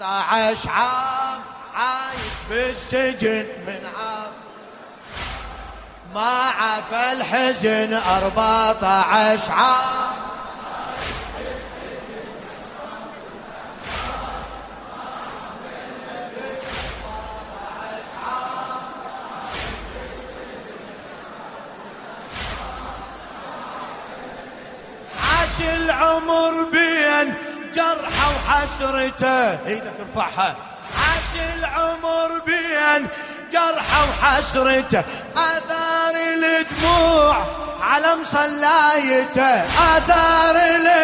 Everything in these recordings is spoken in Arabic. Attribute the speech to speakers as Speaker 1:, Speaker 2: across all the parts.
Speaker 1: 14 عام عايش بالسجن من عام ما عفى الحزن 14 عام عاش العمر بين جرحه وحسرته. ايدك ارفعها. عاش العمر بين جرحه وحسرته آثار الدموع على مصلايته. آثار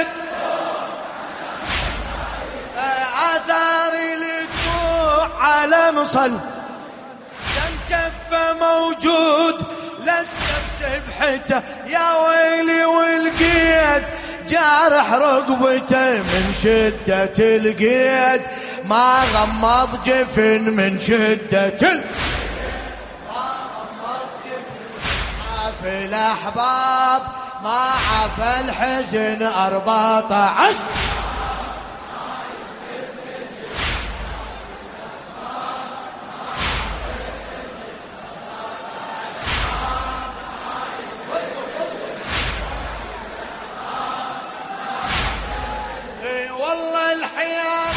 Speaker 1: الدموع على مصل كان جفه موجود لسه بسبحته. يا ويلي والقيد جارح رقبته من شدة القيد ما غمض جفن من شدة ما غمض جفن. عافى الأحباب ما عفى الحزن 14 والله الحياة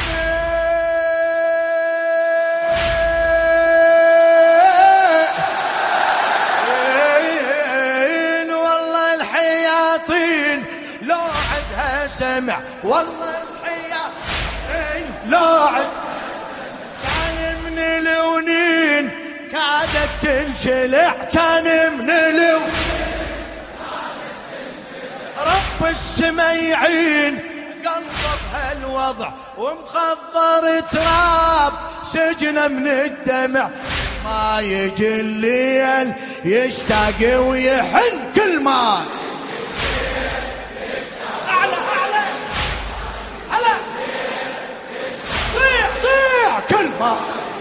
Speaker 1: والله الحياطين لو عدها سمع. والله الحياطين لو عد كان من الونين كادت تنشلع. كان من الونين رب السما يعين قلبه بهالوضع ومخضر تراب سجنه من الدمع. ما يجي الليل يشتاق ويحن كل ما اعلى اعلى هلا صيح صيح كل ما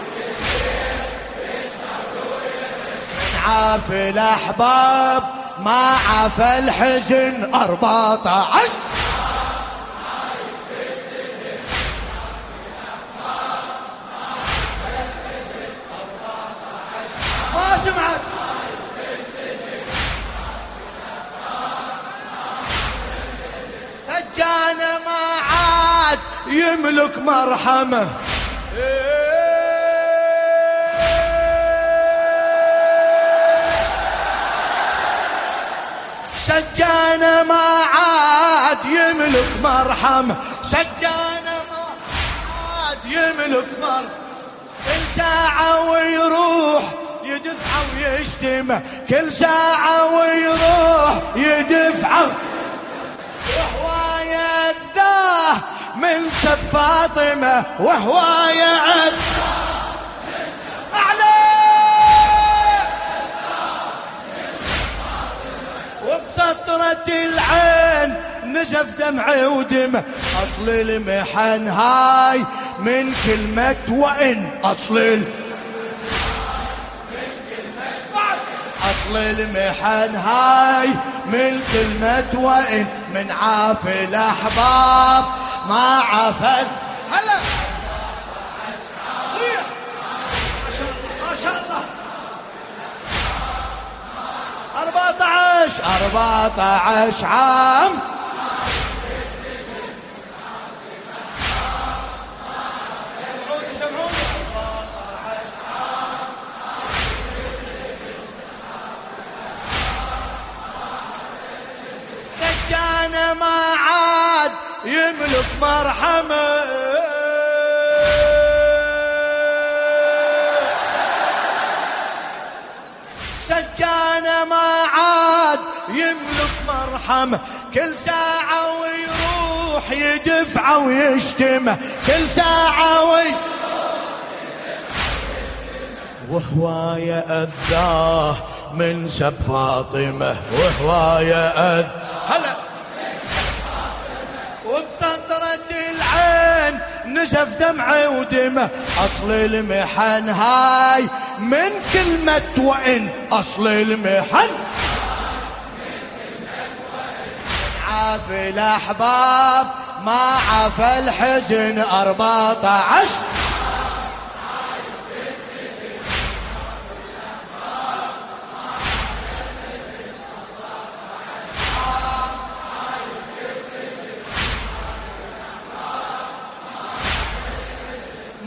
Speaker 1: عافى الاحباب ما عافى الحزن 14 ما سمعت. سجانه ما عاد يملك مرحمه. سجانه ما عاد يملك مرحمه. سجانه ما عاد يملك مرحمه. كل ساعة ويروح يدفع ويشتمه. كل ساعة ويروح يدفع وهو يأذاه من سب فاطمة. وهو يأذاه أعلى وبسطرة العين نزف دمعه ودمه. أصل المحن هاي من كلمة وإن. أصل المحن هاي من كلمة وإن. من عافى الأحباب ما عافى. هلا صيح ما شاء الله 14 عام سجانه ما عاد يملك مرحمه. سجانه ما عاد يملك مرحمه. كل ساعة ويروح يدفع ويشتمه. كل ساعة وهو يأذاه من سب فاطمة. وهو يأذ هلا وبسطرة العين نزف دمعه ودمه. أصل المحن هاي من كلمة وإن. أصل المحن عافى الأحباب ما عفى الحزن 14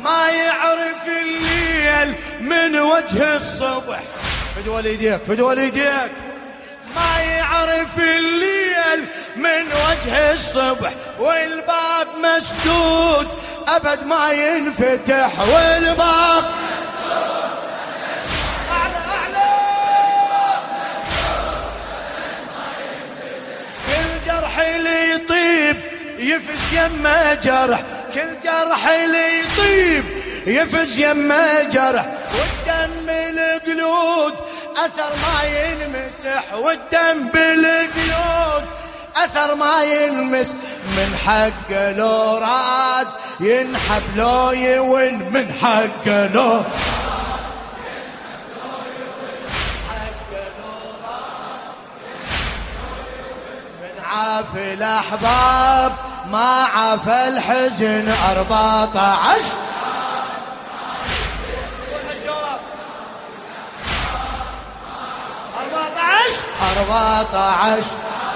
Speaker 1: ما يعرف الليل من وجه الصبح. فد والديك فد والديك. ما يعرف الليل من وجه الصبح، والباب مسدود أبد ما ينفتح، والباب أعلى أعلى. كل جرح اللي يطيب يفز يمه جرح، كل جرح اللي يطيب يفز يمه جرح، والدم القلود أثر ما ينمسح، والدم بالقلود أثر ما ينمس. من حقه لو راد ينحب لو يون، من حقه لو من عافي الأحباب ما عافى الحزن 14. 14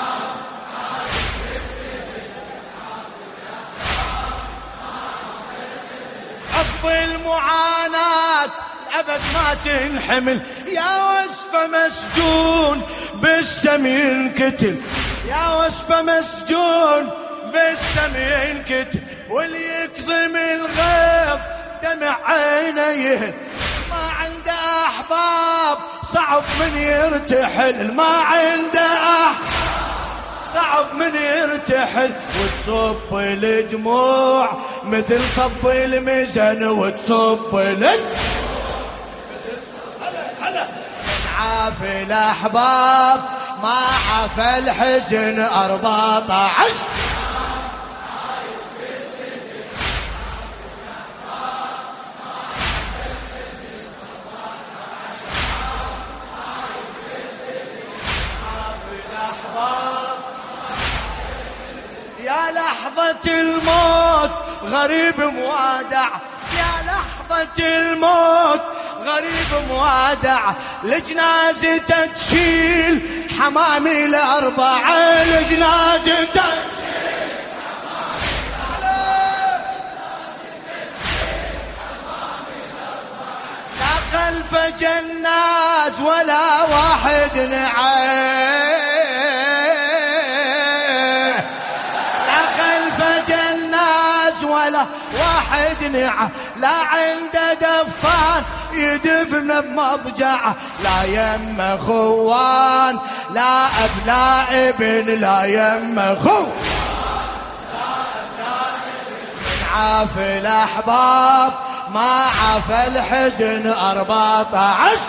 Speaker 1: عقب المعاناة أبد ما تنحمل، يا وصفة مسجون بالسم ينكتل، يا وصفة مسجون بالسم ينكتل، واللي يكظم الغيظ دمع عينه يهل. ما عنده أحباب صعب من يرتحل، ما عنده صعب من يرتحل، وتصب الدموع مثل صب الميزان، وتصب هلا عافي الأحباب ما عافى الحزن 14. يا لحظة الموت غريب موادع، يا لحظة الموت غريب موادع، لجنازته تشيل حمامي الأربعة، لجنازته تشيل حمامي الأربعة، لا خلف جناز ولا واحد نعي، ولا واحد نعه، لا عنده دفان يدفن بمضجعه، لا يم خوان لا أب لا ابن، لا يم خوان لا أب لا ابن. من عافي الأحباب ما عافى الحزن 14.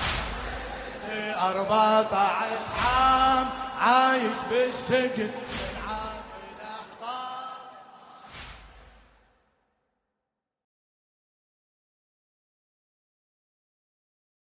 Speaker 1: عام عايش بالسجن،